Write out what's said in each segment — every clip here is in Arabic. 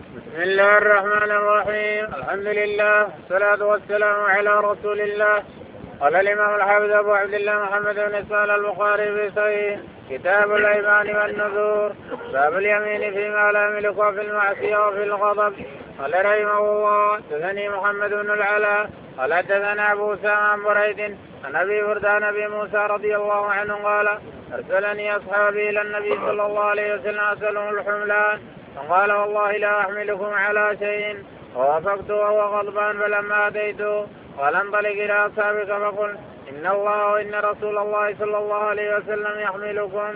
بسم الله الرحمن الرحيم. الحمد لله والصلاة والسلام على رسول الله. قال الإمام الحافظ أبو عبد الله محمد بن إسماعيل البخاري في صحيح كتاب الأيمان والنذور باب اليمين فيما لا يملك وفي المعصية وفي الغضب. قال رحمه الله حدثني محمد بن العلاء قال حدثنا أبو أسامة عن بريد عن أبي بردة عن أبي موسى رضي الله عنه قال أرسلني أصحابي إلى النبي صلى الله عليه وسلم أسألهم الحملان فقال والله لا أحملكم على شيء ووافقت وهو غضبان فلما أتيته قال انطلق إلى أصحابك فقل إن الله وإن رسول الله صلى الله عليه وسلم يحملكم.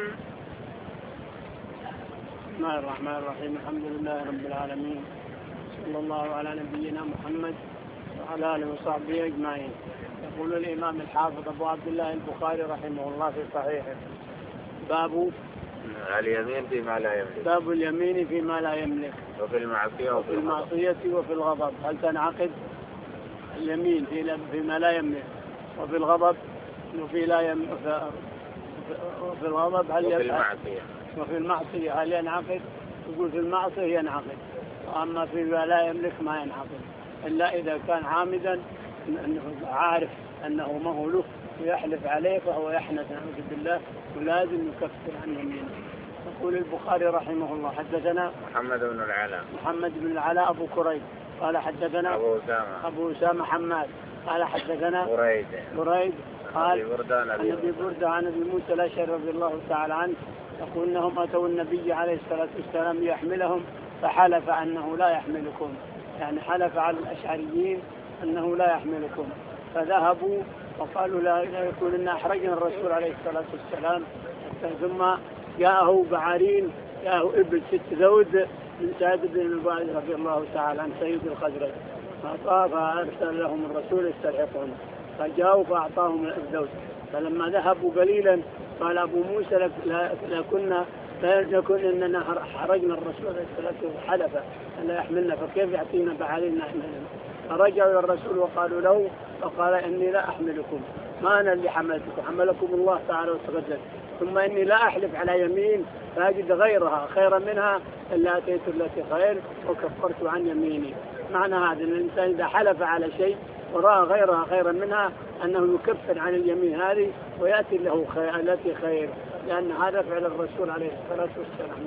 بسم الله الرحمن الرحيم. الحمد لله رب العالمين، صلى الله على نبينا محمد وعلى آله وصحبه أجمعين. يقول الإمام الحافظ أبو عبد الله البخاري رحمه الله في صحيحه باب اليمين فيما لا يملك. باب اليمين فيما لا يملك وفي المعصية وفي الغضب. هل تنعقد اليمين فيما لا يملك وفي الغضب وفي الغضب هل وفي المعصية هل ينعقد؟ يقول في المعصية ينعقد، وأما فيما لا يملك ما ينعقد إلا إذا كان عامدا عارف أنه ما هو له ويحلف عليه فهو يحنث نعوذ بالله ولازم يكفر عن يمينه. يقول البخاري رحمه الله حدثنا محمد بن العلاء أبو كريب قال حدثنا أبو أسامة حماد قال حدثنا بريد قال عن أبي بردة عن أبي موسى الأشعري رضي الله تعالى عنه يقول إنهم أتوا النبي عليه الصلاة والسلام ليحملهم فحلف أنه لا يحملكم، يعني حلف على الأشعريين أنه لا يحملكم، فذهبوا وقالوا لا يكون إن أحرجنا الرسول عليه الصلاة والسلام. ثم جاءه بعارين، جاءه إبل 6 ذود من سعد بن المبارك رضي الله تعالى عن سيد الخزرج، فأرسل لهم الرسول يستلحقون، فجاءوا فأعطاهم الذود. فلما ذهبوا قليلا قال أبو موسى لا يكون إننا حرجنا الرسول عليه الصلاة والسلام حلف أن لا يحملنا، فكيف يعطينا بعارين نحملنا؟ فرجعوا إلى الرسول وقالوا له، فقال إني لا أحملكم، ما أنا اللي حملتكم، حملكم الله تعالى وتقدس، ثم إني لا أحلف على يمين فأجد غيرها خيرا منها إلا أتيت التي خير وكفرت عن يميني. معنى هذا أن الإنسان إذا حلف على شيء ورأى غيرها خيرا منها أنه يكفر عن اليمين هذه ويأتي له التي خير، لأن هذا فعل الرسول عليه الصلاة والسلام.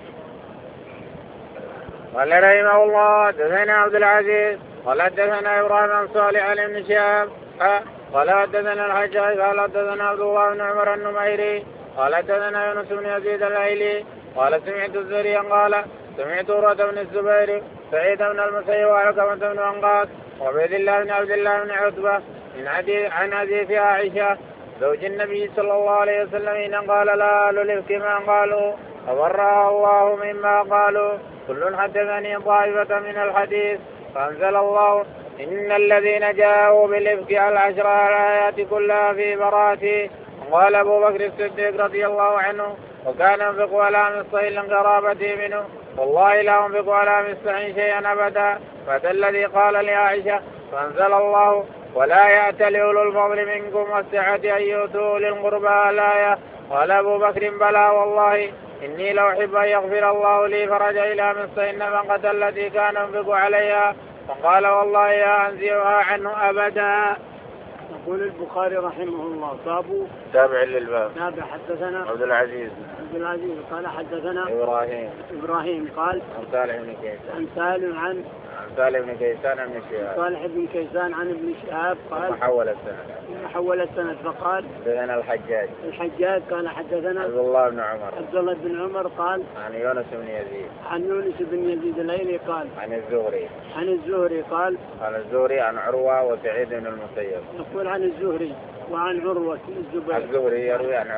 قال رحمه الله حدثنا عبد العزيز قال حدثنا إبراهيم عن صالح عن ابن شهاب قال حدثنا الحجاج قال حدثنا عبد الله بن عمر النميري قال حدثنا يونس بن يزيد الايلي قال سمعت الزهري قال سمعت عروة بن الزبير سعيد بن المسيب وعلقمة بن وقاص وعبيد الله بن عبد الله بن عتبة عن حديث عائشة زوج النبي صلى الله عليه وسلم إن قال لا للإفك ما قالوا فبرأ الله مما قالوا كل حدثني طائفة من الحديث فأنزل الله إن الذين جاءوا بالإفك 10 الآيات كلها في براءته. قال أبو بكر الصديق رضي الله عنه وكان ينفق على مصطهى لقرابته منه والله لا ينفق على مصطهى شيئا أبدا. فأتى الذي قال لعائشة فأنزل الله ولا يأتل أولو الفضل منكم والسعة أن يؤتوا أولي القربى الآية. قال أبو بكر بلى والله إني لو أحب أن يغفر الله لي فرجع إلى مصطهى النفقة التي كان ينفق عليها فقال والله لا أنزعها عنه أبدا. يقول البخاري رحمه الله تابع للباب حدثنا عبد العزيز قال حدثنا إبراهيم قال عن صالح بن كيسان عن ابن شهاب قال حول السند فقال حدثنا الحجاج قال حدثنا عبد الله بن عمر قال عن يونس بن يزيد الايلي قال عن الزهري قال عن عروة وسعيد بن المسيب. يقول عن الزهري وعن عروة بن الزبير. الزهري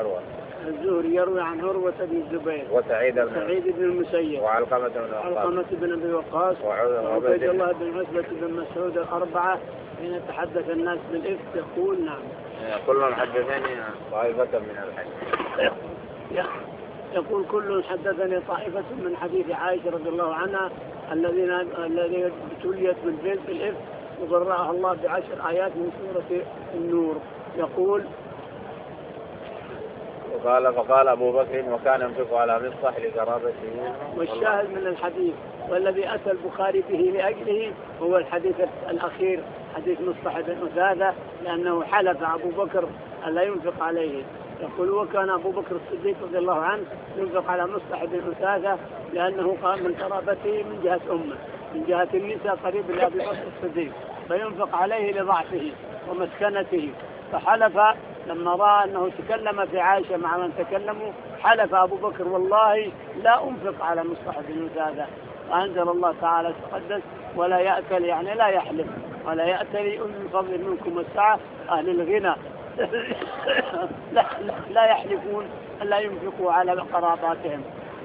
يروي عن عروة بن الزبير وسعيد بن المسيب وعلقمة بن أبي وقاص وعبيد الله بن عتبة بن مسعود الأربعة. حين يتحدث الناس بالإفك يقول نعم كل حدثني طائفة من الحديث. يقول كل حدثني طائفة من حديث عائشة رضي الله عنها الذين ابتليت بالإفك وبرأها الله ب10 آيات من سورة النور. يقول فقال أبو بكر وكان ينفق على مصطح لقرابته. والشاهد من الحديث والذي أتى البخاري به لأجله هو الحديث الأخير حديث مصطح بن أسادة لأنه حلف أبو بكر ألا ينفق عليه. يقول وكان أبو بكر الصديق رضي الله عنه ينفق على مصطح بن أسادة لأنه قام من قرابته من جهة أمه من جهة النساء قريب لأبي بكر الصديق فينفق عليه لضعفه ومسكنته. فحلف لما رأى أنه تكلم في عائشة مع من تكلموا حلف أبو بكر والله لا أنفق على مصطح بن أسادة. فأنزل الله تعالى تقدس ولا يأكل يعني لا يحلف ولا يأتل أولي الفضل منكم والسعة أهل الغنى لا يحلفون ألا ينفقوا على قراباتهم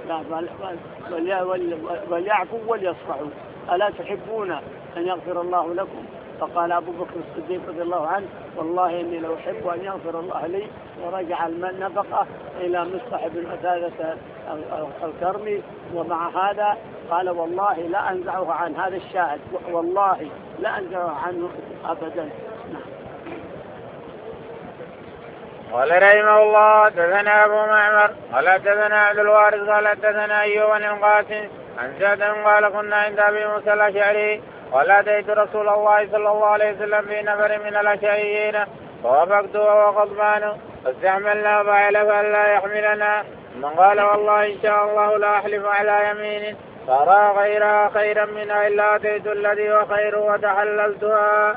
وليعفوا وليصفحوا ألا تحبون أن يغفر الله لكم. فقال أبو بكر الصديق رضي الله عنه والله إني لو أحب أن يغفر الله لي ورجع النفقة إلى مصطح بن أسادة الكرمي. ومع هذا قال والله لا أنزعه عن هذا الشاهد والله لا أنزعه عنه أبدا. قال رحمه الله حدثنا أبو معمر قال حدثنا عبد الوارث قال حدثنا أيوب بن القاسم عن سعد قال كنا عند أبي موسى الأشعري قال أتيت رسول الله صلى الله عليه وسلم في نفر من الأشعريين فوافقته وهو غضبان فاستحملنا فحلف ألا يحملنا من قال والله إن شاء الله لا أحلف على يمين فأرى غيرها خيرا منها إلا أتيت الذي هو خير وتحللتها.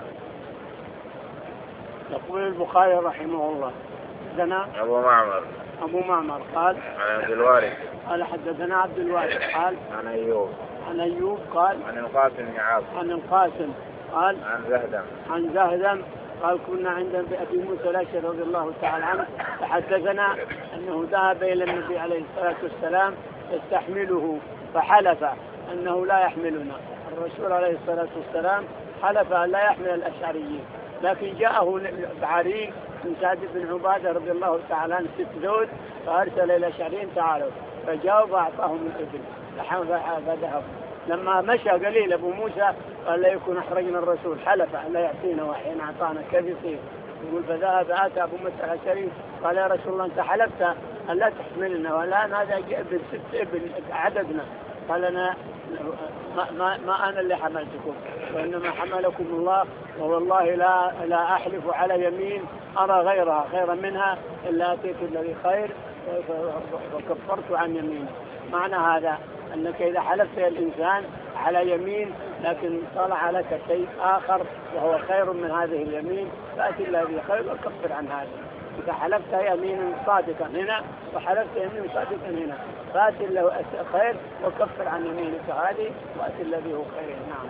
يقول البخاري رحمه الله حدثنا أبو معمر قال عن عبد الوارث قال حدثنا عبد الوارث قال عن أيوب قال عن القاسم قال عن زهدم قال كنا عند أبي موسى الأشعري رضي الله تعالى عنه فحدثنا أنه ذهب إلى النبي عليه الصلاة والسلام يستحمله فحلف أنه لا يحملنا. الرسول عليه الصلاة والسلام حلف أن لا يحمل الأشعريين لكن جاءه بعري من سعد بن عبادة رضي الله تعالى عنه 6 ذود فأرسل إلى الأشعريين تعالوا فجاءوا فأعطاهم الإبل فذهب. لما مشى قليل أبو موسى قال لا يكون أحرجنا الرسول حلف لا يعطينا وحين أعطانا كيف يصير يقول فذهب أتى أبو موسى الأشعري قال يا رسول الله أنت حلفت أن لا تحملنا والآن هذا إبل 6 إبل عددنا. قال أنا ما أنا اللي حملتكم وإنما حملكم الله والله لا أحلف على يمين أرى غيرها خيرا منها إلا أتيت الذي خير وكفرت عن يمين. معنى هذا أنك إذا حلفت الإنسان على يمين لكن طلع لك شيء آخر وهو خير من هذه اليمين فأتي الذي خير وكفر عن هذا. إذا حلفت يمين صادقا هنا وحلفت يمين صادقا هنا فأتي له خير وكفر عن يمينك هذه وأتي الذي هو خير. نعم.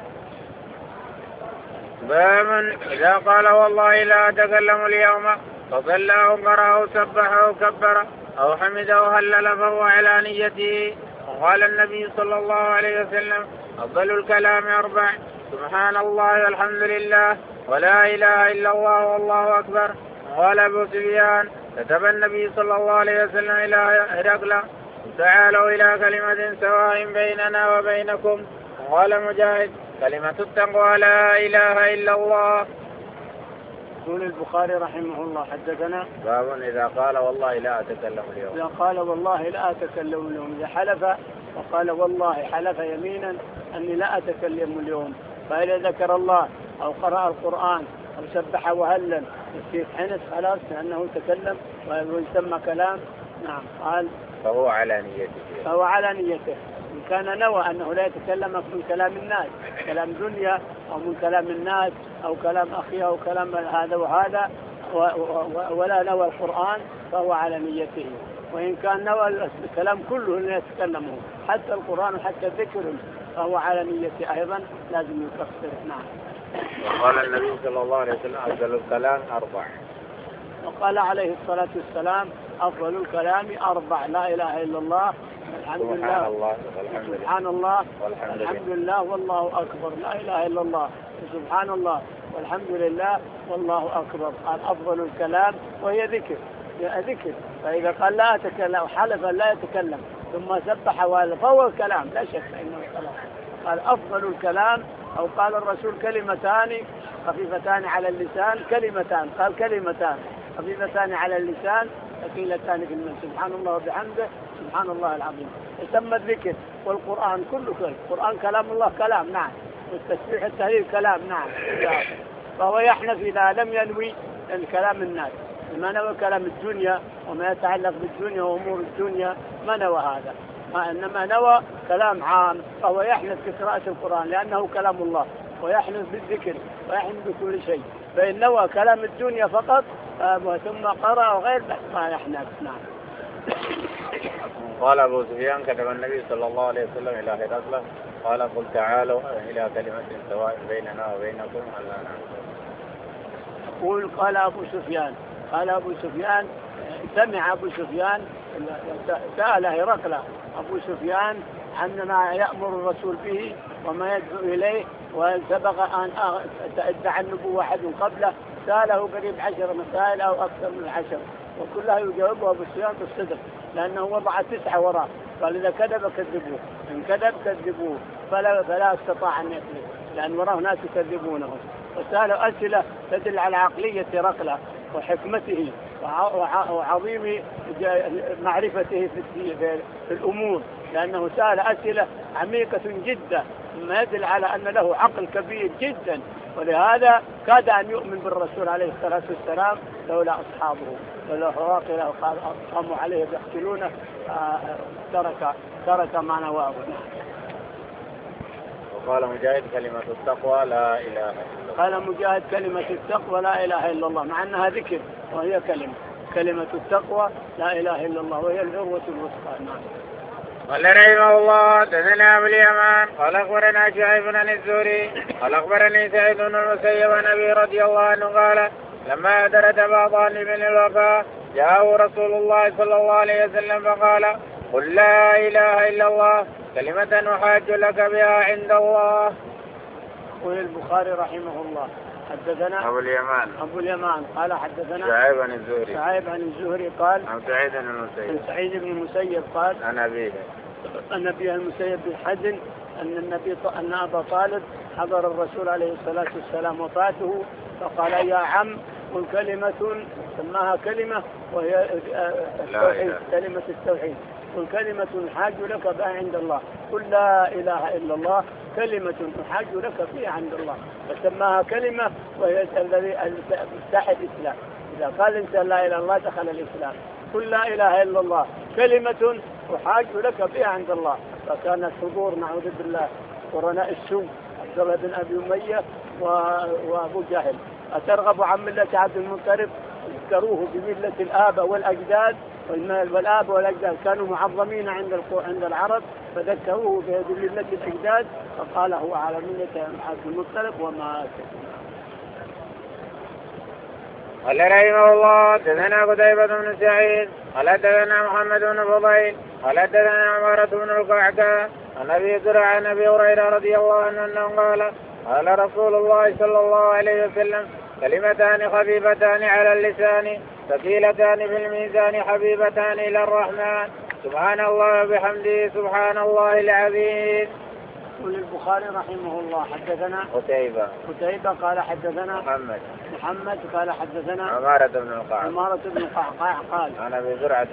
باب إذا قال والله لا أتكلم اليوم فصلى أو قرأ أو سبح أو كبر أو حمد أو هلل فهو على نيته. وقال النبي صلى الله عليه وسلم أفضل الكلام 4 سبحان الله والحمد لله ولا إله إلا الله والله أكبر. قال أبو سفيان كتب النبي صلى الله عليه وسلم إلى هرقل تعالوا إلى كلمة سواء بيننا وبينكم. قال مجاهد كلمة التقوى لا إله إلا الله. يقول البخاري رحمه الله حدثنا باب إذا قال والله لا أتكلم اليوم. إذا قال والله لا أتكلم اليوم إذا حلف وقال والله حلف يمينا أني لا أتكلم اليوم فإذا ذكر الله أو قرأ القرآن أو سبح وهلل يصير حنس خلاص لأنه تكلم ويسمى كلام. نعم. قال فهو على نيته إن كان نوى أنه لا يتكلم من كلام الناس كلام دنيا أو من كلام الناس أو كلام أخيه أو كلام هذا وهذا ولا نوى القرآن فهو على نيته. وإن كان نوى الكلام كله لا يتكلمه حتى القرآن وحتى الذكر فهو على نيته أيضا لازم يكفر. نعم. وقال النبي صلى الله عليه وسلم أفضل الكلام 4. وقال عليه الصلاة والسلام أفضل الكلام 4 لا إله إلا الله الحمد لله سبحان الله والحمد لله والله أكبر لا إله إلا الله سبحان الله والحمد لله والله أكبر. قال أفضل الكلام وهي ذكر. فإذا قال لا أتكلم أو حلف لا يتكلم ثم سبح وهذا فهو الكلام لا شك إنه الكلام. قال أفضل الكلام أو قال الرسول كلمتان خفيفتان على اللسان كلمتان. قال كلمتان خفيفتان على اللسان ثقيلتان في الميزان. سبحان الله وبحمده سبحان الله العظيم. يسمى الذكر. والقرآن كله القرآن كلام الله كلام نعم، والتسبيح التهليل كلام نعم، فهو يحنث إذا لم ينوي الكلام الناس، ما نوى كلام الدنيا وما يتعلق بالدنيا وأمور الدنيا ما نوى هذا، إنما نوى كلام عام، فهو يحنث بقراءة القرآن لأنه كلام الله، ويحنث بالذكر ويحنث بكل شيء. فإن نوى كلام الدنيا فقط ثم قرأ غير ما يحنث. نعم. قال أبو سفيان كتب النبي صلى الله عليه وسلم إلى هرقل قال قل تعالوا إلى كلمة سواء بيننا وبينكم ألا نعبد. يقول قال أبو سفيان سمع أبو سفيان سأل هرقل أبو سفيان عن ما يأمر الرسول به وما يدعو إليه، وسبق أن ادعى النبوة أحد قبله، سأله قريب 10 مسائل أو أكثر من 10، وكلها يجاوبها أبو سفيان بالصدق لأنه وضع 9 وراء، قال إذا كذب كذبوه، إن كذب كذبوه، فلا استطاع أن يكذب لأن وراه ناس يكذبونه. وسأله أسئلة تدل على عقلية هرقل وحكمته وعظيم معرفته في الأمور، لأنه سأل أسئلة عميقة جدا مما يدل على أن له عقل كبير جدا، ولهذا كاد أن يؤمن بالرسول عليه الصلاة والسلام لولا أصحابه، ولو هرقل قاموا عليه يقتلونه ترك ما نواه. وقال مجاهد كلمة التقوى لا إله إلا الله. قال مجاهد كلمة التقوى لا إله إلا الله، مع أنها ذكر وهي كلمة التقوى لا إله إلا الله، وهي العروة الوثقى. قال رحمه الله حدثنا أبو اليمان قال أخبرنا شعيب بن الزهري قال أخبرني سعيد بن المسيب عن أبي رضي الله عنه قال لما درت بعضان من الوفاة جاءه رسول الله صلى الله عليه وسلم فقال قل لا إله إلا الله كلمة أحاج لك بها عند الله. يقول البخاري رحمه الله حدثنا أبو اليمان قال حدثنا شعيب عن الزهري قال عن سعيد بن المسيب قال عن أبي المسيب بن حزن أن أبا طالب حضر الرسول عليه الصلاة والسلام وفاته، فقال يا عم قل كلمة، سماها كلمة وهي التوحيد، كلمة التوحيد، قل كلمة أحاج لك بها عند الله، قل لا إله إلا الله كلمة أحاج لك فيها عند الله، فسماها كلمة وهي الذي تفتح الإسلام، إذا قال الإنسان لا إله إلا الله دخل الإسلام، قل لا إله إلا الله كلمة أحاج لك فيها عند الله. فكان الحضور نعوذ بالله قرناء السوء عبد الله بن أبي أمية وأبو جهل، أترغب عن ملة عبد المطلب، ذكروه بملة الآباء والأجداد، والآباء والأجداد كانوا معظمين عند العرب، فذكروه بملة الأجداد، فقال هو على ملة عبد المطلب ومات. قال رحمه الله حدثنا قتيبة بن سعيد قال حدثنا محمد بن فضيل قال حدثنا عمارة بن القعقاع عن أبي زرع عن أبي هريرة رضي الله عنه أنه قال رسول الله صلى الله عليه وسلم كلمتان خفيفتان على اللسان ثقيلتان في الميزان حبيبتان إلى الرحمن سبحان الله وبحمده سبحان الله العظيم. يقول البخاري رحمه الله حدثنا قتيبة قال حدثنا محمد قال حدثنا عمارة بن القعقاع قال عن أبي زرعة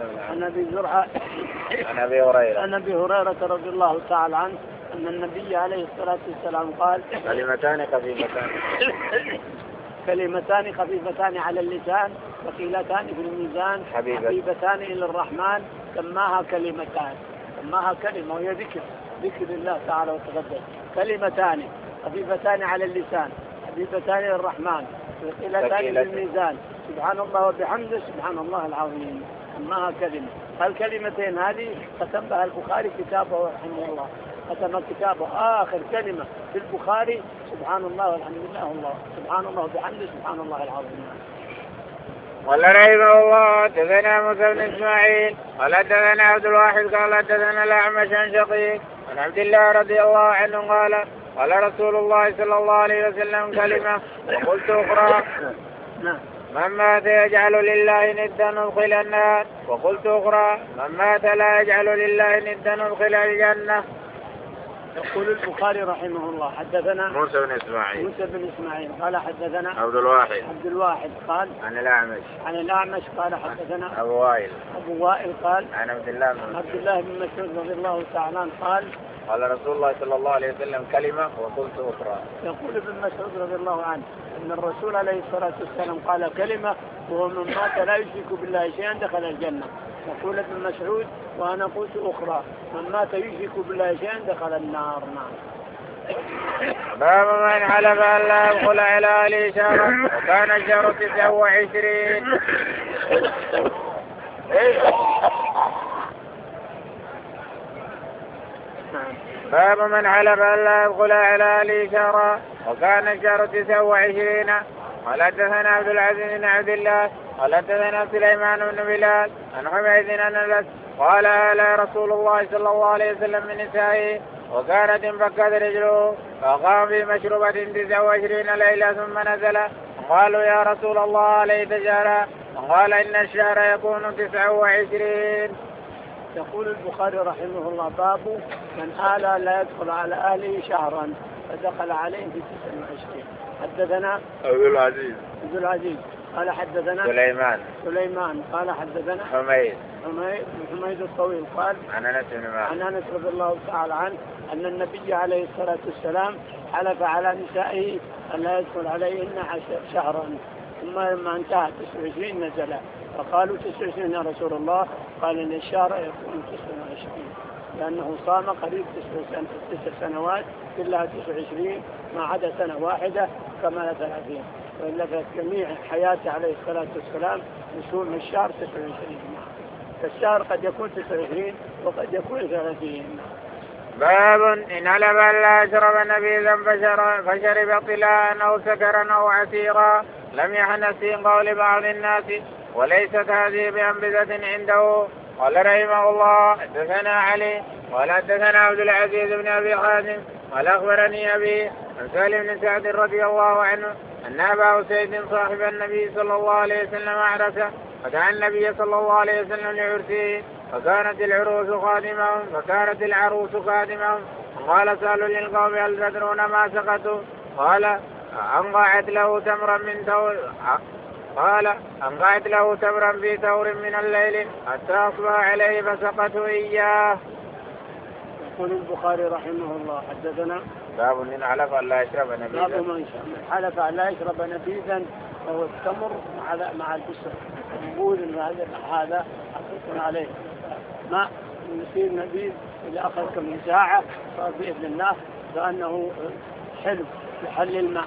عن أبي هريرة رضي الله تعالى عنه أن النبي عليه الصلاة والسلام قال كلمتان خفيفتان على اللسان ثقيلتان في الميزان حبيبتان إلى الرحمن، سماها كلمة وهي ذكر الله تعالى وتقدس، كلمتان خفيفتان على اللسان حبيبتان إلى الرحمن ثقيلتان في الميزان سبحان الله وبحمده سبحان الله العظيم، سماها كلمة. الكلمتين هذه ختم بها البخاري كتابه رحمه الله، ختم كتابه آخر كلمة في البخاري سبحان الله والحمد لله الله سبحان الله وبحمده سبحان الله العظيم. قال رحمه الله حدثنا موسى بن إسماعيل قال حدثنا عبد الواحد قال حدثنا الأعمش عن شقيق عن عبد الله رضي الله عنه قال رسول الله صلى الله عليه وسلم كلمة وقلت أخرى من مات يجعل لله ندا ندخل النار، وقلت أخرى من مات لا يجعل لله ندا ندخل الجنة. يقول البخاري رحمه الله حدثنا موسى بن إسماعيل قال حدثنا عبد الواحد قال عن الأعمش قال حدثنا أبو وائل قال عن عبد الله بن مسعود رضي الله تعالى عنه قال رسول الله صلى الله عليه وسلم كلمة وقلت أخرى. يقول ابن مسعود رضي الله عنه أن الرسول عليه الصلاة والسلام قال كلمة وهو من مات لا يشرك بالله شيئا دخل الجنة. يقول ابن مسعود وأنا قلت أخرى من مات يشرك بالله شيئا دخل النار. باب من حلف أن لا يدخل على أهله شهرا وكان الشهر 29. باب من حلف أن لا يدخل على أهله شهرا وكان الشهر 29. قال حدثنا عبد العزيز بن عبد الله قال حدثنا سليمان بن بلال عن حميد بن أنس قال لا رسول الله صلى الله عليه وسلم من نسائه وكانت انفكت رجله فقام في مشروبة 29 ليلة ثم نزل قالوا يا رسول الله عليه شهرا قال إن الشهر يكون 29. يقول البخاري رحمه الله باب من آل لا يدخل على أهله شهرا فدخل عليه في 29. حدثنا عبد العزيز قال حدثنا سليمان قال حدثنا حميد الطويل قال عن أنس رضي الله تعالى عنه أن النبي عليه الصلاة والسلام حلف على نسائه أن لا يدخل عليهن شهرا ثم لما انتهى 29 نزل فقالوا 29 يا رسول الله قال إن الشهر يكون 29 لأنه صام قريب 9 سنوات كلها 29 ما عدا سنة واحدة كمال 30 وإلا في جميع حياته عليه الصلاة والسلام يصوم الشهر 29. فالشهر قد يكون 29 وقد يكون 30. باب إن حلف أن لا يشرب نبيذا فشرب طلاء أو سكرا أو عسيرا لم يحنث في قول بعض الناس وليست هذه بأنبذة عنده. قال رحمه الله حدثنا علي قال حدثنا عبد العزيز بن أبي حازم قال أخبرني أبي عن سالم بن سعد رضي الله عنه أن أبا سيد صاحب النبي صلى الله عليه وسلم أعرس فدعا النبي صلى الله عليه وسلم لعرسه فكانت العروس خادمهم قال سألوا للقوم هل تدرون ما سقطوا قال أنقعت له تمرا في ثور من الليل حتى أصبح عليه فسقته إياه. يقول البخاري رحمه الله حدثنا باب من حلف أن لا يشرب نبيذا. باب من حلف أن لا يشرب نبيذا وهو التمر مع البسر نقول إن هذا حقيقة عليه ما يصير نبيذ إذا أخذ كم ساعة صار بإذن الله فأنه حلو يحل الماء.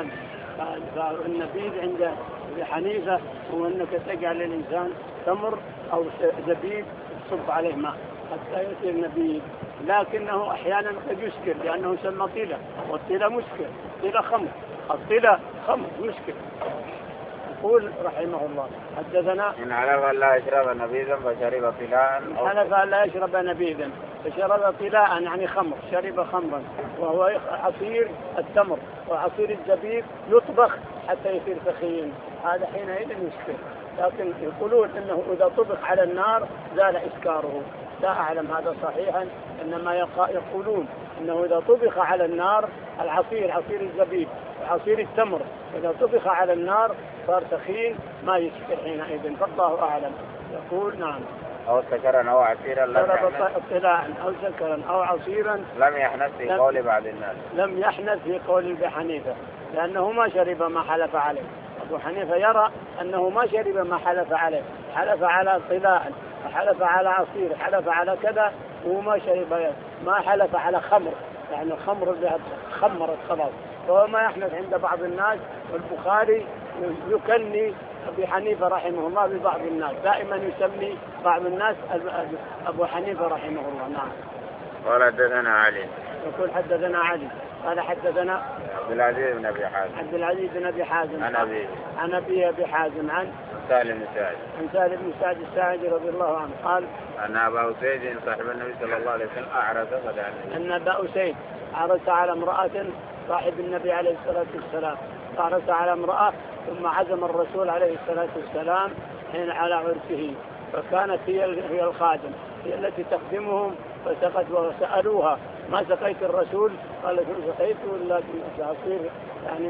فالنبيذ عند أبي حنيفة هو أنك تجعل الإنسان تمر أو زبيب تصب عليه ماء حتى يصير نبيذ، لكنه أحيانا قد يسكر لأنه يسمى طيلة والطيلة مسكر، طيلة خمر، الطيلة خمر مسكر. يقول رحمه الله حدثنا إن حلف أن لا يشرب نبيذا فشرب طلاء حلف أن لا يشرب نبيذا فشرب طلاء يعني خمر، شرب خمرا وهو عصير التمر وعصير الزبيب يطبخ حتى يصير ثخين، هذا حينئذ يسكر. لكن يقولون انه اذا طبخ على النار زال اسكاره، لا اعلم هذا صحيحا، انما يقولون انه اذا طبخ على النار العصير عصير الزبيب وعصير التمر اذا طبخ على النار صار ثخين ما يسكر حينئذ، فالله اعلم. يقول نعم أو سكرا أو عصيرا أو سكرا أو عصيرا لم يحنث في قول بعض الناس، لم يحنث في قول أبي حنيفة لأنه ما شرب ما حلف عليه. أبو حنيفة يرى أنه ما شرب ما حلف عليه، حلف على طلاء، حلف على عصير، حلف على كذا وما شرب، ما حلف على خمر، يعني الخمر اللي خمرت خلاص، فهو ما يحنث عند بعض الناس. والبخاري يكني أبي حنيفة رحمه الله ببعض الناس، دائما يسمي بعض الناس أبو حنيفة رحمه الله. نعم. قال حدثنا علي. يقول حدثنا علي قال حدثنا عبد العزيز بن أبي حازم عن أبي حازم عن سالم بن سعد الساعدي رضي الله عنه قال أن أبا سيد صاحب النبي صلى الله عليه وسلم أعرس فدعا النبي. أن أبا سيد عرس على امرأة صاحب النبي عليه الصلاة والسلام، عرس على امرأة ثم عزم الرسول عليه الصلاة والسلام حين على عرسه، فكانت هي الخادم، هي التي تخدمهم، فسقت وسألوها ما سقيت الرسول؟ قال سقيته لكن عصير يعني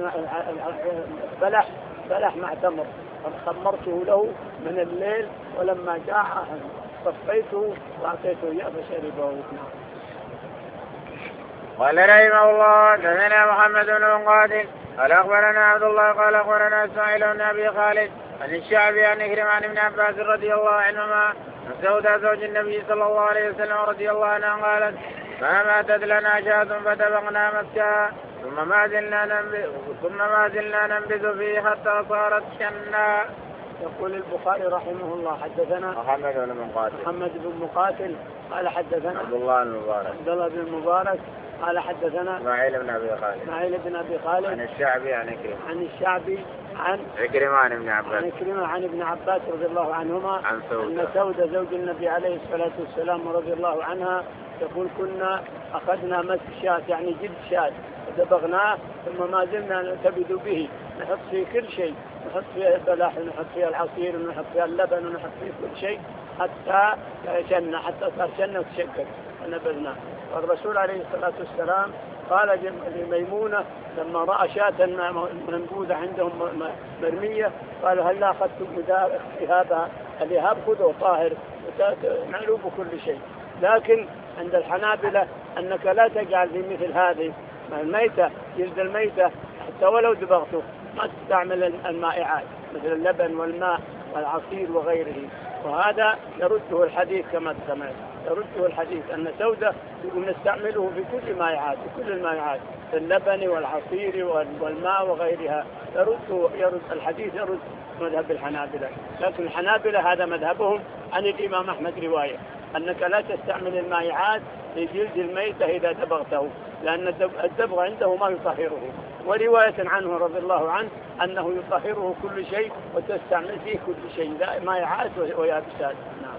بلح مع تمر، خمرته له من الليل ولما جاء صفيته وأعطيته إياه فشربه. قال رحمه الله دثنا محمد بن مقاتل قال أخبرنا عبد الله قال أخبرنا إسماعيل بن أبي خالد عن الشعبي عن عكرمة عن ابن عباس رضي الله عنهما عن سودة زوج النبي صلى الله عليه وسلم رضي الله عنها قالت ما ماتت لنا شاة فتبقنا مسكها ثم ما زلنا ننبذ فيه حتى صارت شنا. يقول البخاري رحمه الله حدثنا محمد بن مقاتل قال حدثنا عبد الله بن المبارك قال حدثنا إسماعيل بن أبي خالد عن الشعبي عن عكرمة عن ابن عباس رضي الله عنهما أن سودة زوج النبي عليه الصلاة والسلام رضي الله عنها يقول كنا أخذنا مسك شاة يعني جلد شاة ودبغناه ثم ما زلنا نلتبذ به، نحط فيه كل شيء، نحط فيه البلح ونحط فيه العصير ونحط فيه اللبن ونحط فيه كل شيء حتى صار شنة وتشكك ونبذناه. والرسول عليه الصلاة والسلام قال لميمونة لما رأى شاة منبوذة عندهم مرمية قال هل أخذتم إهابها؟ الإهاب خذوا طاهر معلوب كل شيء، لكن عند الحنابلة أنك لا تجعل في مثل هذه الميتة جلد الميتة حتى ولو دبغته ما تستعمل المائعات مثل اللبن والماء والعصير وغيره. وهذا يرده الحديث كما سمعت، يرده الحديث أن سودة نستعمله في كل المائعات في اللبن والعصير والماء وغيرها، يرد الحديث يرد مذهب الحنابلة. لكن الحنابلة هذا مذهبهم عن الإمام أحمد رواية أنك لا تستعمل المائعات في جلد الميتة إذا دبغته، لأن الدبغ عنده ما يطهره، ورواية عنه رضي الله عنه أنه يطهره كل شيء وتستعمل فيه كل شيء مائعات ويابسات. نعم.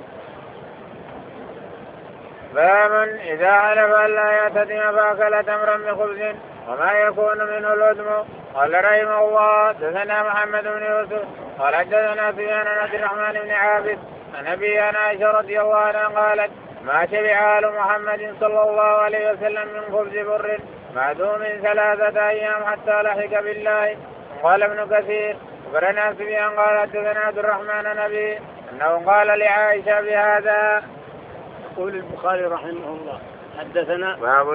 باب إذا حلف ألا يعتدم فأكل تمرا بخبز وما يكون منه العدم. قال رحمه الله دثنا محمد بن يوسف قال حدثنا سفيان عن عبد الرحمن بن عابد عن أبي عائشة رضي الله عنها قالت ما شبع آل محمد صلى الله عليه وسلم من خبز بر معدوم 3 أيام حتى لحق بالله. قال ابن كثير أخبرنا سفيان قال حدثنا عبد الرحمن عن أبي أنه قال لعائشة بهذا. يقول البخاري رحمه الله حدثنا باب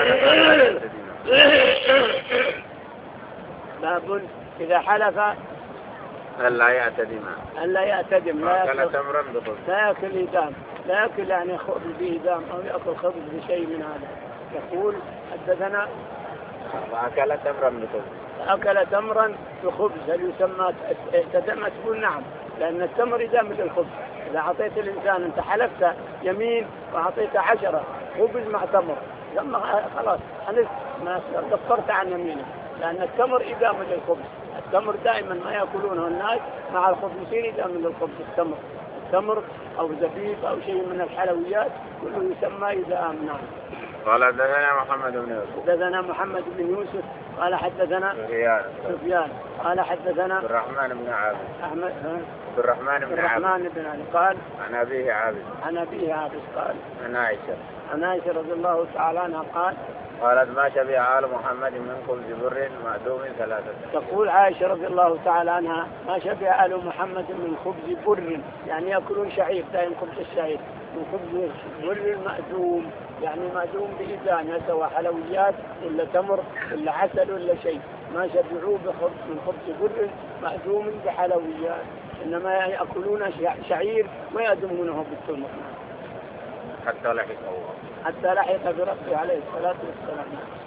إذا حلف ألا يعتدم لا يأكل إدام، لا يأكل يعني خبز بإدام أو يأكل خبز بشيء من هذا. يقول حدثنا أكل تمرا بخبز. هل يسمى اعتدم؟ تقول نعم، لأن التمر إدام للخبز. إذا أعطيت الإنسان أنت حلفت يمين وأعطيت 10 خبز مع تمر لما خلاص حلفت ما كفرت عن يمينه، لأن التمر إدام للخبز. التمر دائما ما يأكلونه الناس مع الخبز يصير إدام للخبز. التمر أو زبيب أو شيء من الحلويات كله يسمى إدام. نعم. قال دثنا محمد بن يوسف قال حدثنا سفيان قال حدثنا عبد الرحمن بن عابد قال عن أبيه عابد قال عن عائشة رضي الله تعالى عنها قالت ما شبع آل محمد من خبز بر معدوم 3. تقول عائشة رضي الله تعالى عنها ما شبع آل محمد من خبز بر يعني يأكلون شعير، دائما خبز الشعير، من خبز بر معدوم يعني معدوم بإدام، سواء حلويات ولا تمر ولا عسل ولا شيء، ما شبعوه من خبز بر معدوم بحلويات، إنما يأكلون شعير ويدمونه بالتمر حتى لحق بربه عليه الصلاة والسلام.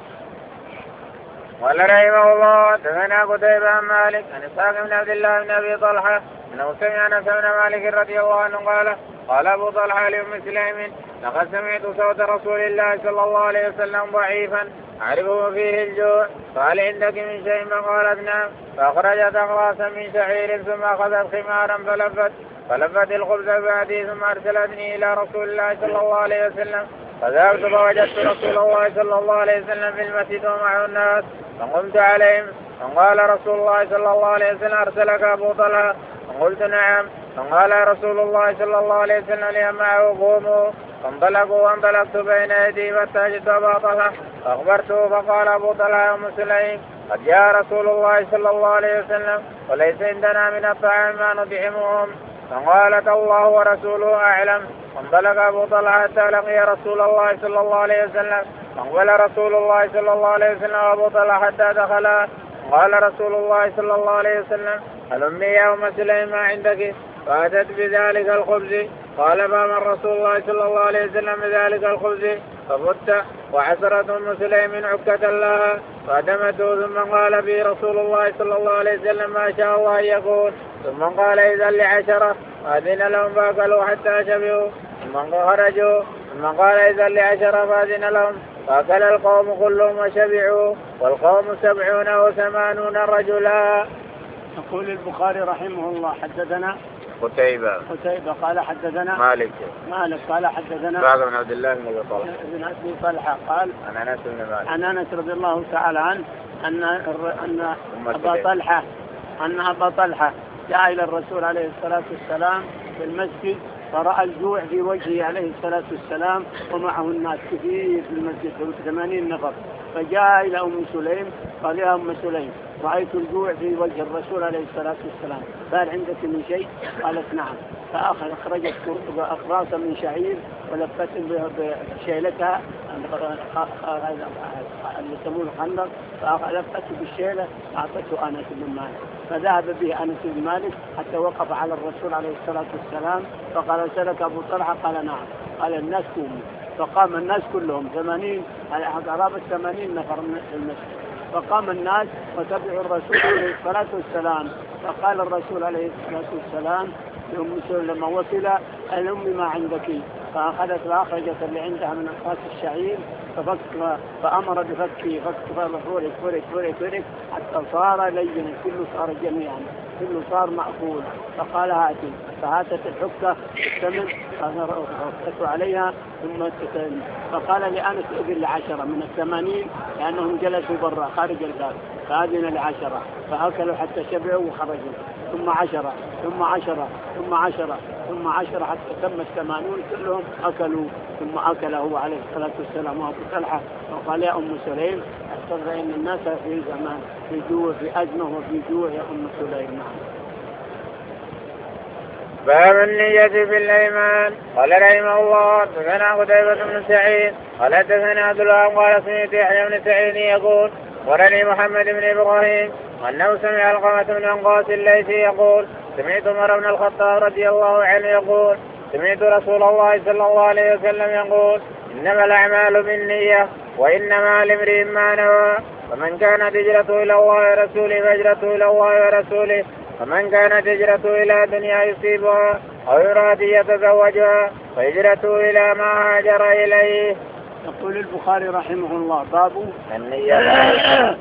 قال رحمه الله دثنا قتيبة عن مالك عن إسحاق بن عبد الله بن أبي طلحة أنه سمع أنس بن مالك رضي الله عنه قال أبو طلحة لأم سليم لقد سمعت صوت رسول الله صلى الله عليه وسلم ضعيفا أعرفه فيه الجوع، قال عندك من شيء؟ قالت نعم، فأخرجت أقراصا من شعير ثم أخذت خمارا فلفت الخبز بعدي ثم أرسلتني إلى رسول الله صلى الله عليه وسلم، فذهبت فوجدت رسول الله صلى الله عليه وسلم في المسجد ومعه الناس فقمت عليهم فقال رسول الله صلى الله عليه وسلم أرسلك أبو طلحة؟ فقلت نعم. فقال رسول الله صلى الله عليه وسلم لمن معه قوموا فانطلقوا وانطلقت بين يدي فاتجت أبا طلحة فأخبرته فقال أبو طلحة يا أم سليم قد جاء رسول الله صلى الله عليه وسلم وليس عندنا من الطعام ما نطعمهم. فقالت الله ورسوله أعلم. فانطلق أبو طلحة حتى لقي رسول الله صلى الله عليه وسلم فأقبل رسول الله صلى الله عليه وسلم وأبو طلحة حتى دخلا. قال رسول الله صلى الله عليه وسلم هلمي يا أم سليم ما عندك؟ فأتت بذلك الخبز. قال فأمر رسول الله صلى الله عليه وسلم بذلك الخبز ففت وعسرت أم سليم عكة لها فأدمته ثم قال به رسول الله صلى الله عليه وسلم ما شاء الله أن يكون. ثم قال إذا ل10 فأذن لهم فأكلوا حتى شبعوا ثم خرجوا. ثم قال إذا ل10 فأذن لهم فأكل القوم كلهم وشبعوا والقوم 70 أو 80 رجلا. يقول البخاري رحمه الله حدثنا قتيبة قال حدثنا مالك قال حدثنا بعض من عبد الله بن أبي طلحة قال عن أنس رضي الله تعالى عنه أن أبا طلحة جاء إلى الرسول عليه الصلاة والسلام في المسجد فرأى الجوع في وجهه عليه الصلاة والسلام ومعه الناس كثير في المسجد 80 نفر. فجاء إلى أم سليم قال يا أم سليم رأيت الجوع في وجه الرسول عليه الصلاة والسلام فهل عندك من شيء؟ قالت نعم. فأخرجت أقراصا من شعير ولفت بشيلتها اللي يسمونه خندق فلفت بالشيلة أعطته أنس بن مالك فذهب به أنس بن مالك حتى وقف على الرسول عليه الصلاة والسلام فقال سلك أبو طلحة؟ قال نعم. قال الناس قوموا فقام الناس كلهم 80 قرابة 80 نفر من المسجد فقام الناس وتبعوا الرسول عليه الصلاة والسلام. فقال الرسول عليه الصلاة والسلام لأم سليم لما وصل الأم ما عندك؟ فأخرجت اللي عندها من أقراص الشعير فأمر بفكه فرك حتى صار لينا كله صار جميعا كله صار مأكول. فقال هاتي فهاتت الحكة الثمن فأخذت عليها ثم فقال لأنس إذن ل10 من 80 لأنهم جلسوا برا خارج الباب فأذن ل10 فأكلوا حتى شبعوا وخرجوا ثم 10 ثم 10 ثم 10 ثم 10 حتى تم 80 كلهم أكلوا. ثم أكل هو عليه الصلاة والسلام وأبو طلحة وقال يا أم سليم أحتضر إن الناس في زمان في جوع في أزمة وفي جوع يا أم سليم. باب النية في الأيمان. قال رحمه الله حدثنا قتيبة بن سعيد قال حدثنا عبد الوهاب قال سمعت يحيى بن سعيد يقول ورني محمد بن إبراهيم أنه سمع علقمة بن وقاص الليثي يقول سمعت عمر بن الخطاب رضي الله عنه يقول سمعت رسول الله صلى الله عليه وسلم يقول إنما الأعمال بالنية وإنما لامرئ ما نوى فمن كانت هجرته إلى الله ورسوله فهجرته إلى الله ورسوله ومن كانت هجرته إلى دنيا يصيبها أو يراد يتزوجها فهجرته إلى ما هاجر إليه. يقول البخاري رحمه الله باب النية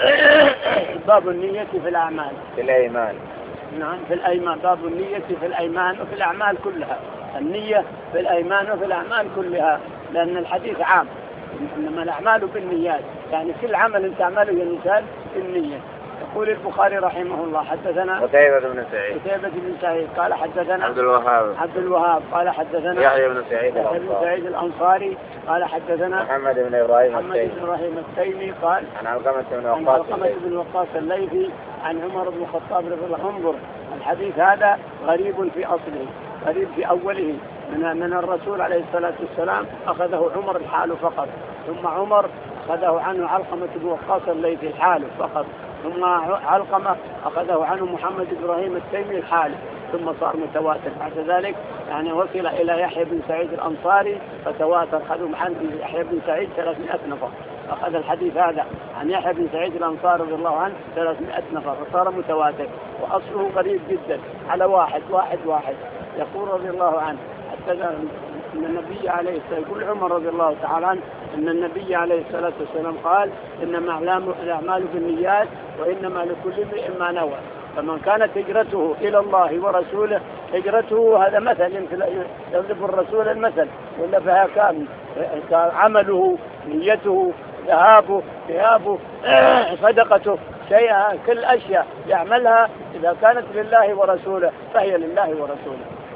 باب النية في الأعمال في الأيمان. نعم في الأيمان باب النية في الأيمان وفي الأعمال كلها. النية في الأيمان وفي الأعمال كلها لأن الحديث عام إنما الأعمال بالنيات يعني كل عمل تعمله الإنسان بالنية. يقول البخاري رحمه الله حدثنا قتيبة بن سعيد قال حدثنا عبد الوهاب قال حدثنا يحيى بن سعيد الأنصاري قال حدثنا محمد بن إبراهيم التيمي قال عن علقمة بن وقاص الليثي عن عمر بن الخطاب رضي الله عنه. انظر الحديث هذا غريب في أصله غريب في أوله من الرسول عليه الصلاة والسلام أخذه عمر الحال فقط ثم عمر أخذه عنه علقمة بن وقاص الليثي الحال فقط ثم علقمة أخذه عنه محمد بن إبراهيم التيمي الحال ثم صار متواتر بعد ذلك يعني وصل إلى يحيى بن سعيد الأنصاري فتواتر خذوا عن يحيى بن سعيد 300 نفر أخذ الحديث هذا عن يحيى بن سعيد الأنصاري رضي الله عنه 300 نفر فصار متواتر وأصله قريب جدا على واحد. يقول رضي الله عنه حتى أن النبي عليه الصلاة يقول عمر رضي الله تعالى عنه أن النبي عليه الصلاة والسلام قال إنما الأعمال بالنيات وإنما لكل امرئ ما نوى فمن كانت هجرته إلى الله ورسوله هجرته هذا مثل يضرب الرسول المثل ولا فيها كان عمله نيته ذهابه صدقته شيئا كل أشياء يعملها إذا كانت لله ورسوله فهي لله ورسوله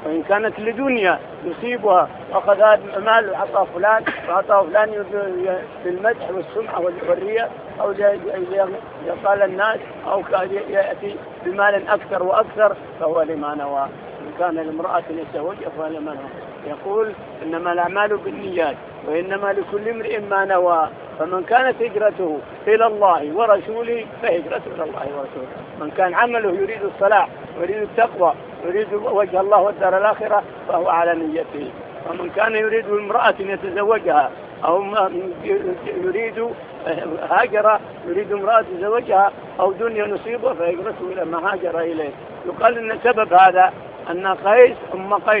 وإن كانت لدنيا يصيبها وأخذ هذا المال وعطاه فلان وعطاه فلان بالمدح والسمعة والرياء أو قال الناس أو يأتي بمال أكثر وأكثر فهو لما نوى. إن كان لامرأة يتزوجها فهو لما نوى. يقول إنما الأعمال بالنيات وإنما لكل امرئ ما نوى. فمن كانت هجرته إلى الله ورسوله فهجرته إلى الله ورسوله. من كان عمله يريد الصلاح ويريد التقوى ويريد وجه الله والدار الآخرة فهو على نيته. ومن كان يريد امرأة يتزوجها أو يريد هاجر يريد امرأة يتزوجها أو دنيا نصيبه فهجرته إلى ما هاجر إليه. يقال إن سبب هذا أن قيس أم قيس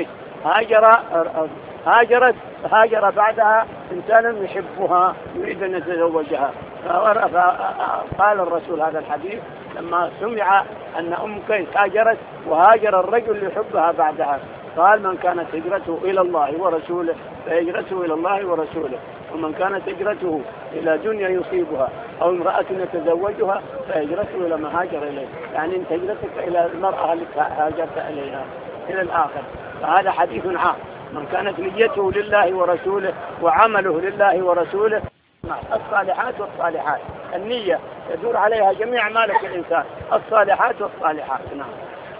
هاجر بعدها إنسانا يحبها يريد أن يتزوجها. قال الرسول هذا الحديث لما سمع أن أم قيس هاجرت وهاجر الرجل يحبها بعدها قال من كانت هجرته إلى الله ورسوله فهجرته إلى الله ورسوله. ومن كانت هجرته إلى دنيا يصيبها أو امرأة يتزوجها فهجرته إلى ما هاجر إليه. يعني أنت هجرتك إلى المرأة التي هاجرت إليها إلى الآخر. فهذا حديث عام. من كانت نيته لله ورسوله وعمله لله ورسوله. الصالحات والصالحات النية يدور عليها جميع أعمالك الإنسان الصالحات والصالحات. نعم.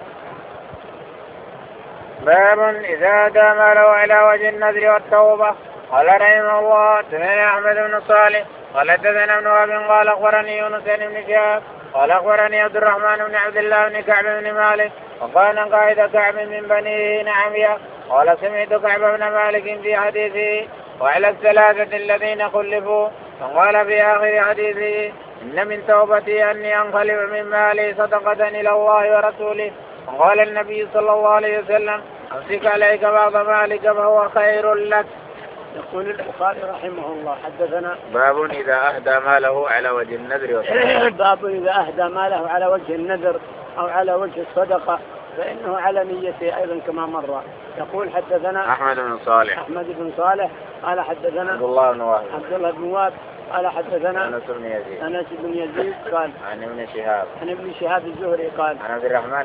باب إذا أدى ماله إلى وجه النذر والتوبة. قال رحمه الله حدثنا أحمد بن صالح قال حدثنا ابن وهب قال أخبرني يونس بن شهاب قال أخبرني عبد الرحمن بن عبد الله بن كعب بن مالك وكان قائد كعب من بني نعمية قال سمعت كعب بن مالك في حديثه وعلى الثلاثة الذين خلفوا فقال في آخر حديثه إن من توبتي أني أنقلب من مالي صدقة إلى الله ورسوله. وقال النبي صلى الله عليه وسلم أمسك عليك بعض مالك فهو خير لك. يقول البخاري رحمه الله حدثنا باب إذا أهدى ماله على وجه النذر باب إذا أهدى ماله على وجه النذر أو على وجه الصدقة فإنه على نيته أيضا كما مر. يقول حدثنا أحمد بن صالح قال حدثنا عبد الله بن وهب قال حدثنا أنس بن يزيد قال عن ابن شهاب الزهري قال عن عبد الرحمن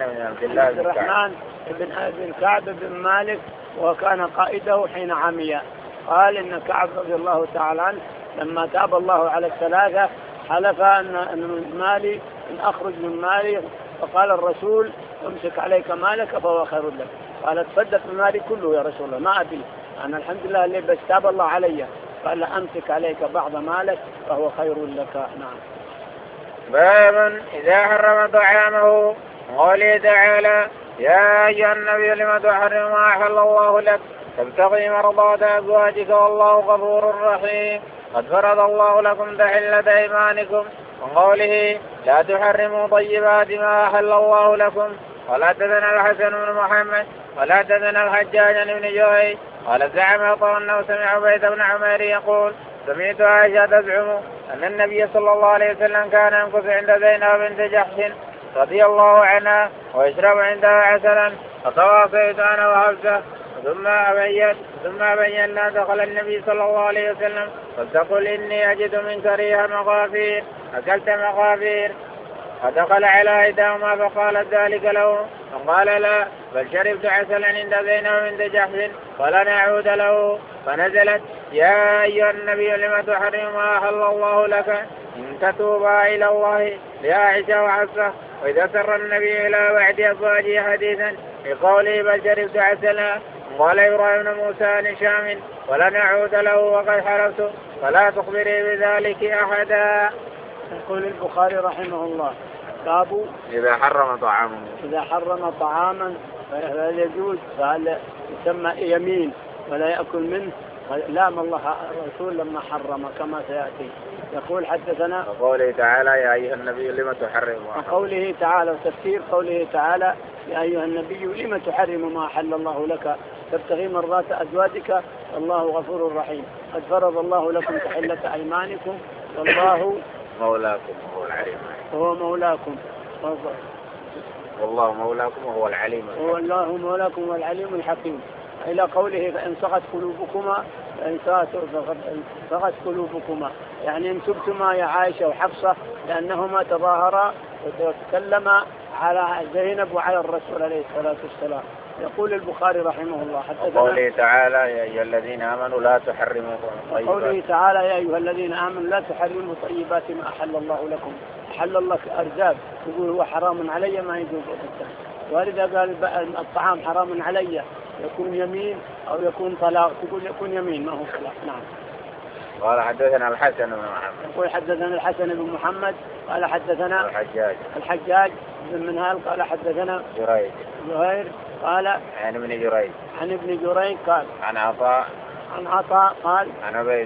بن كعب بن مالك وكان قائده حين عمي. قال إن كعب رضي الله تعالى عنه لما تاب الله على الثلاثة حلف أن مالي إن أخرج من مالي فقال الرسول امسك عليك مالك فهو خير لك. قال تصدق بمالي كله يا رسول الله ما أبي أنا الحمد لله اللي بس تاب الله علي. قال أمسك عليك بعض مالك فهو خير لك. نعم. باب إذا حرم طعامه. قوله تعالى يا أيها النبي لم تحرم ما أحل الله لك تبتغي مرضات أزواجك والله غفور رحيم قد فرض الله لكم تحلة أيمانكم. وقوله لا تحرموا طيبات ما أحل الله لكم. ولا حدثنا الحسن بن محمد ولا حدثنا الحجاج بن جويح قال زعم عطاء أنه سمع عبيد بن عمير يقول سمعت عائشة تزعم أن النبي صلى الله عليه وسلم كان يمكث عند زينب بنت جحش رضي الله عنها ويشرب عندها عسلا فتواصيت أنا وحفصة ثم بينا دخل النبي صلى الله عليه وسلم فلتقل إني أجد منك ريح مغافير أكلت مغافير. فدخل على إحداهما فقالت ذلك له فقال لا بل شربت عسلا عند زينب بنت جحش فلن أعود له. فنزلت يا أيها النبي لم تحرم ما أحل الله لك إن تتوبا إلى الله لعائشة وحفصة. وإذا سر النبي إلى بعد أزواجه حديثا بقوله بل شربت عسلا قال إبراهيم بن موسى لشام ولن أعود له وقد حرمت فلا تخبري بذلك أحدا. يقول البخاري رحمه الله باب إذا حرم طعاما فلا يجوز فهل يسمى يمين ولا يأكل منه لام الله الرسول لما حرم كما سيأتي. يقول حدثنا وقوله تعالى يا أيها النبي لما تحرم وقوله تعالى وتفسير قوله تعالى يا أيها النبي لما تحرم ما أحل الله لك تبتغي مرضات أزواجك والله غفور رحيم قد فرض الله لكم تحلة أيمانكم والله مولاكم وهو العليم هو مولاكم والله مولاكم وهو العليم والله مولاكم والعليم الحكيم. إلى قوله فإن صغت قلوبكما يعني إن تبتما يا عائشة وحفصة لأنهما تظاهرا وتكلما على زينب وعلى الرسول عليه الصلاة والسلام يقول البخاري رحمه الله حدثنا قوله تعالى يا أيها الذين آمنوا لا تحرموا طيبات. قوله تعالى يا أيها الذين آمنوا لا تحرموا طيبات ما أحل الله لكم. أحل الله أرزاق يقول هو حرام علي ما يجوز أكثر. وإذا قال الطعام حرام علي يكون يمين أو يكون طلاق تقول يكون يمين ما هو طلاق. نعم. قال حدثنا الحسن بن محمد. يقول حدثنا الحسن بن محمد قال حدثنا الحجاج بن منهال قال حدثنا زهير قال عن ابن جريج قال عن عطاء قال عن عبيد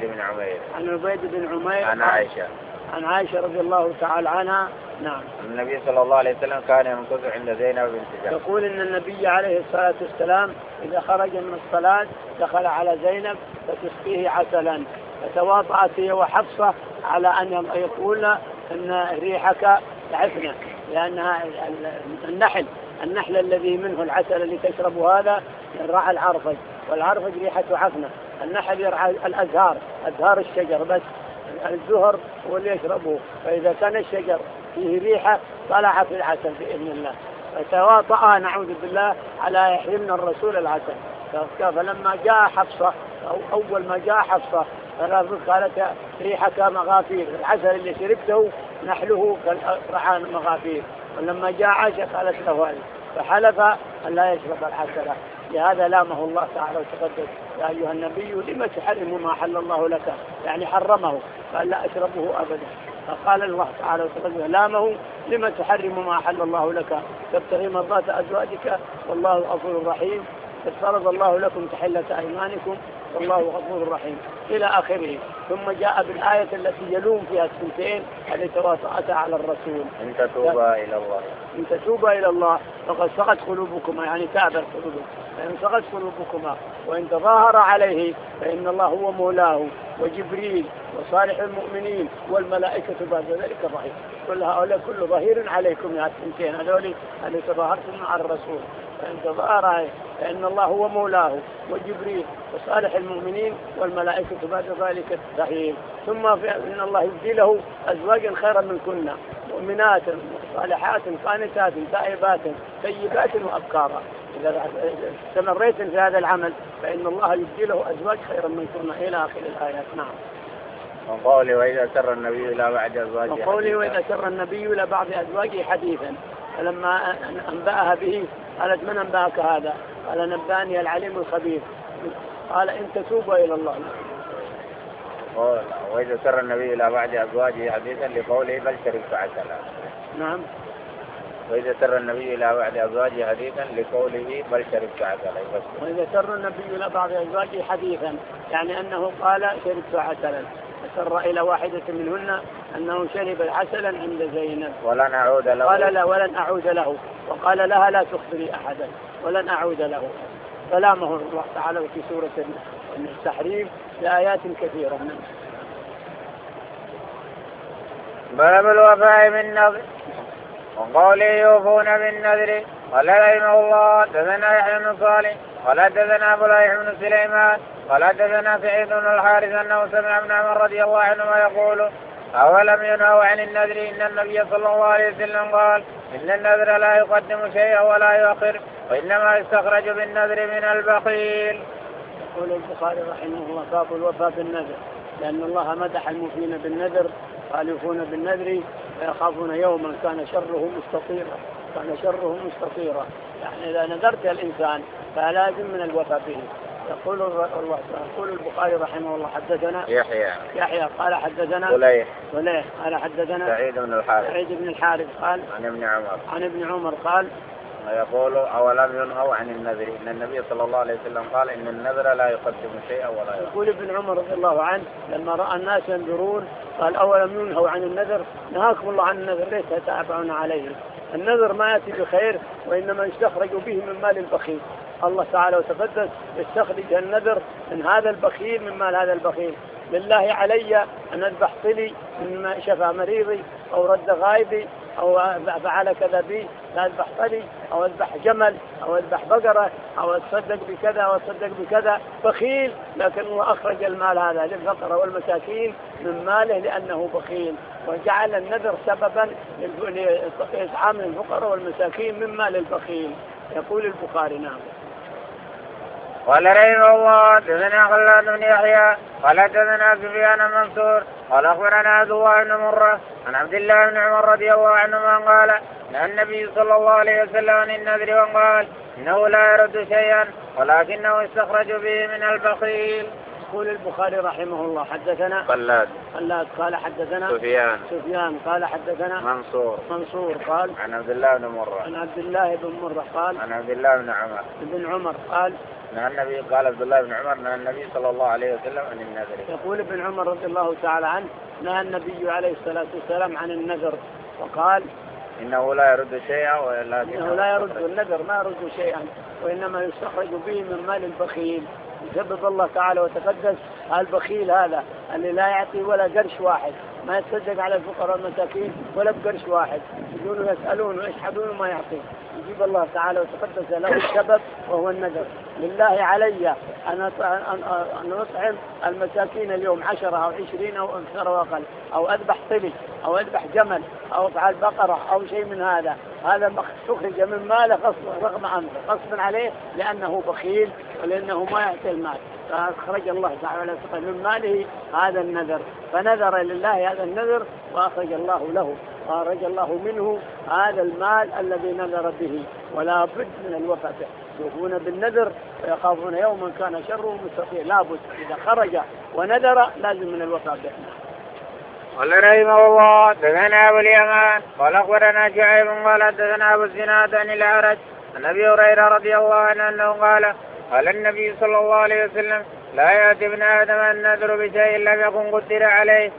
بن عمير عن عائشة رضي الله تعالى عنها. نعم. النبي صلى الله عليه وسلم كان يمكث عند زينب بنت جحش. يقول إن النبي عليه الصلاة والسلام إذا خرج من الصلاة دخل على زينب فتسقيه عسلا فتواطأت هي وحفصة على أن يقول أن ريحك عفنة لأنها النحل الذي منه العسل اللي تشرب هذا يرعى العرفج والعرفج ريحته عفنة. النحل يرعى أزهار الشجر بس الزهر هو اللي يشربه. فإذا كان الشجر فيه ريحة طلع في العسل بإذن الله فتواطأ نعوذ بالله على يحرمنا الرسول العسل. فلما جاء حفصة أو أول ما جاء حفصة قالت ريحك مغافير العسل اللي شربته نحله رعى مغافير. ولما جاء عائشة قالت له هذه فحلف أن لا يشرب العسل. لهذا لامه الله تعالى وتقدس يا أيها النبي لما تحرم ما حل الله لك يعني حرمه قال لا أشربه أبدا. فقال الله تعالى وتقدس لامه لما تحرم ما حل الله لك تبتغي مرضات أزواجك والله غفور رحيم قد فرض الله لكم تحلة أيمانكم والله غفور رحيم إلى آخره. ثم جاء بالآية التي يلوم فيها السنتين التي تواطأتا على الرسول إن تتوبا إلى الله فقد سقت قلوبكما يعني تابت قلوبكم فإن سقت قلوبكما وإن تظاهر عليه فإن الله هو مولاه وجبريل وصالح المؤمنين والملائكة بعد ذلك ظهير. كل هؤلاء كل ظهير عليكم يا السنتين هذول اللي تظاهرتم مع الرسول. فإن تظاهر عليه فإن الله هو مولاه وجبريل وصالح المؤمنين والملائكة بعد ذلك ظهير. ثم إن الله يبدي له أزواجا خيرا منكن مؤمنات صالحات قانتات تائبات طيبات وأبكارا. إذا استمريت في هذا العمل فإن الله يبدي له أزواج خيرا منكن إلى آخر الآيات. نعم. وقوله وإذا سر النبي إلى بعض أزواجه وقوله وإذا سر النبي إلى بعض أزواجه حديثا فلما أنبأها به قالت من أنبأك هذا؟ قال نبأني العليم الخبير. قال إن تتوبوا إلى الله. وإذا سر النبي إلى بعض أزواجه حديثا لقوله بل شربت عسلا. نعم. وإذا سر النبي إلى بعض أزواجه حديثا لقوله بل شربت عسلا. وإذا سر النبي إلى بعض أزواجه حديثا يعني أنه قال شربت عسلا سر إلى واحدة منهن أنه شرب عسلا عند زينب ولن أعود له. قال لا ولن أعود له وقال لها لا تخبري أحدا ولن أعود له. كلامه الله تعالى في سورة التحريم لآيات كثيرة. باب الوفاء بالنذر وقوله يوفون بالنذر قال رحمه الله حدثنا يحيى بن صالح قال حدثنا فليح بن سليمان قال حدثنا سعيد بن الحارث انه سمع ابن عمر رضي الله عنهما يقول اولم ينهوا عن النذر ان النبي صلى الله عليه وسلم قال ان النذر لا يقدم شيئا ولا يؤخر وانما يستخرج بالنذر من البخيل. يقول البخاري رحمه الله باب الوفاء بالنذر لان الله مدح الموفين بالنذر قال يوفون بالنذر ويخافون يوما كان شره مستطيرا يعني إذا نذرت الإنسان فلازم من الوفاء به. يقول البخاري رحمه الله حدثنا يحيى قال حدثنا فليح قال حدثنا سعيد بن الحارث قال عن ابن عمر قال يقول أولم ينهوا عن النذر إن النبي صلى الله عليه وسلم قال إن النذر لا يقدم شيئا ولا يؤخر. يقول ابن عمر رضي الله عنه لما رأى الناس ينذرون قال أولم ينهوا عن النذر نهاكم الله عن النذر ليس تتابعون عليه. النذر ما يأتي بخير وإنما يستخرج به من مال البخيل. الله تعالى وتقدس يستخرج النذر من هذا البخيل من مال هذا البخيل. لله علي أن أذبح طلي من شفى مريضي أو رد غائبي أو فعل كذا بي أذبح طلي أو أذبح جمل أو أذبح بقرة أو أتصدق بكذا أو أتصدق بكذا. بخيل لكنه أخرج المال هذا للفقراء والمساكين من ماله لأنه بخيل وجعل النذر سببا لإطعام الفقراء والمساكين من مال البخيل. يقول البخاري نعم. قال رحمه الله حدثنا خلاد بن يحيى قال حدثنا سفيان منصور قال اخبرنا عبد الله بن مره عن عبد الله بن عمر رضي الله عنهما قال نهى النبي صلى الله عليه وسلم عن النذر وقال انه لا يرد شيئا ولكنه يستخرج به من البخيل. يقول البخاري رحمه الله حدثنا خلاد قال حدثنا سفيان قال حدثنا منصور قال عن عبد الله بن مره قال عن عبد الله بن عمر قال قال عبد الله بن عمر نهى النبي صلى الله عليه وسلم عن النذر. يقول ابن عمر رضي الله تعالى عنه نهى النبي عليه الصلاة والسلام عن النذر وقال إنه لا يرد شيئا إنه لا يرد النذر ما يرد شيئا وإنما يستخرج به من مال البخيل. يسبب الله تعالى وتقدس البخيل هذا اللي لا يعطي ولا قرش واحد ما يتصدق على الفقراء والمساكين ولا بقرش واحد يقولون يسألون ويشحدون وما يعطي. يجيب الله تعالى وتقدس له السبب وهو النذر. لله علي أن أطعم المساكين اليوم 10 أو 20 أو أكثر وأقل أو أذبح طلي أو أذبح جمل أو أفعل بقرة أو شيء من هذا تخرج من ماله رغم عنه غصبا عليه لأنه بخيل ولأنه ما يعطي المال فأخرج الله تعالى من ماله هذا النذر فنذر لله هذا النذر وأخرج الله له وأخرج الله منه هذا المال الذي نذر به ولا بد من الوفاء به. يوفون بالنذر ويخافون يوما كان شره مستطيع لا بد إذا خرج ونذر لازم من الوفاء به. قال رحمه الله حدثنا أبو اليمان قال أخبرنا شعيب قال حدثنا أبو الزناد عن الأعرج عن أبي هريرة رضي الله عنه أنه قال النبي صلى الله عليه وسلم لا يأتي ابن آدم النذر بشيء لم يكن قدر عليه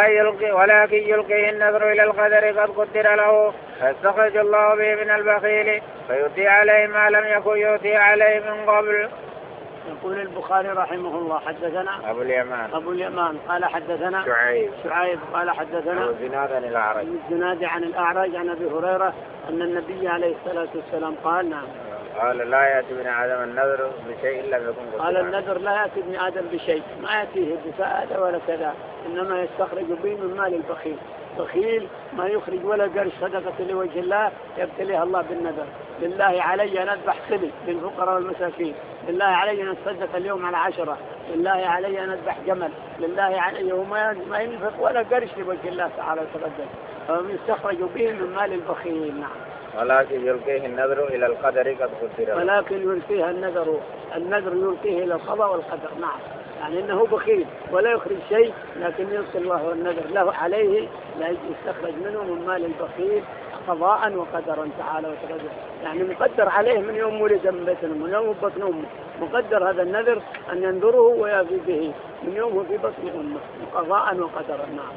ولكن يلقيه النذر إلى القدر قد قدر له فاستخرج الله به من البخيل فيؤتي عليه ما لم يكن يؤتي عليه من قبل. يقول البخاري رحمه الله حدثنا أبو اليمان قال حدثنا شعيب قال حدثنا أبو الزناد عن الأعرج عن أبي هريرة أن النبي عليه الصلاة والسلام قال نعم قال لا يأتي ابن آدم النذر بشيء لم يكن قال النذر لا يأتي ابن آدم بشيء ما يأتيه بفائدة ولا كذا إنما يستخرج به من مال البخيل. بخيل ما يخرج ولا قرش صدقة لوجه الله يبتليها الله بالنذر. لله علي أن أذبح خلي للفقراء والمساكين لله علي أن أتصدق اليوم على 10 لله علي أن أذبح جمل لله علي وما ينفق ولا قرش لوجه الله تعالى وتقدم فيستخرج به من مال البخيل. نعم ولكن يلقيه النذر إلى القدر قد قدر ولكن يلقيه النذر يلقيه إلى القضاء والقدر. نعم يعني إنه بخيل ولا يخرج شيء لكن يلقي الله النذر له عليه لا يستخرج منه من مال البخيل قضاء وقدرا تعالى وتقدر يعني مقدر عليه من يوم ولد من يوم بطن أمه مقدر هذا النذر أن ينذره ويفي به من يومه في بطن أمه قضاء وقدرا. نعم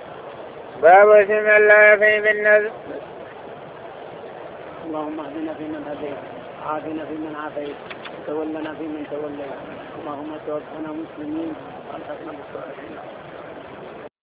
باب اسم لا يفي بالنذر. اللهم اهدنا فيمن هديت عافنا فيمن عافيت وتولنا فيمن توليت اللهم توفنا مسلمين والحقنا بالصالحين.